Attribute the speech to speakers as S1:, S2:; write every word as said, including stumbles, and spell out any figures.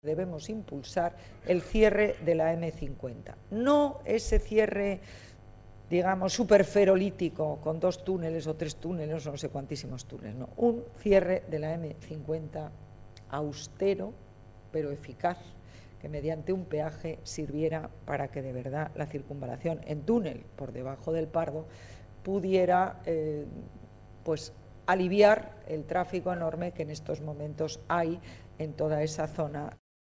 S1: Debemos impulsar el cierre de la eme cincuenta, no ese cierre, digamos, superferolítico con dos túneles o tres túneles o no sé cuantísimos túneles, no, un cierre de la eme cincuenta austero pero eficaz, que mediante un peaje sirviera para que de verdad la circunvalación en túnel por debajo del Pardo pudiera eh, pues aliviar el tráfico enorme que en estos momentos hay en toda esa zona